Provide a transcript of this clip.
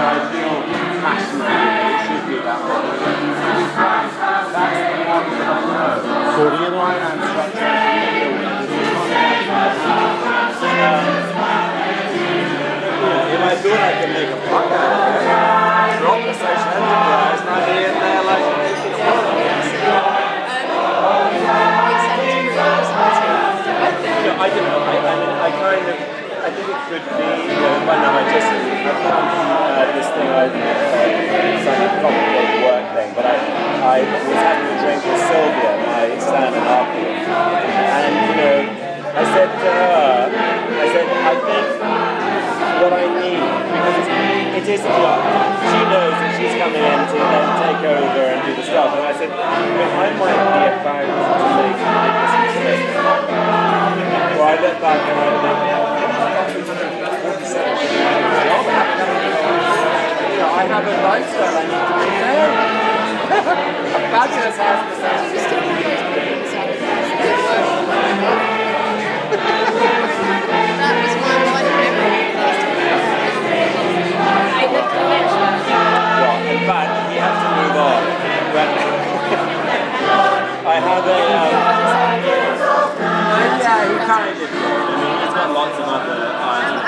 I feel passionate that it should be that way. That's the one that I know. So the other one? Finance structure if I thought I could make a buck out of it, drop the social enterprise and I'd be in there like making a buck. I don't know. I think it could be. Right now, I've found this thing. It's like a complicated work thing. But I was having a drink with Sylvia, my stand-up artist, and I said to her, I think what I need, because it is a job. She knows that she's coming in to then take over and do the stuff. And I said, I might be about to make this mistake. So I look back and I think, I have a lifestyle I need to be there. A fabulous That was my life memory. Well, in fact, he had to move on. I have a... yeah, he kind of did. I mean, he's got lots of other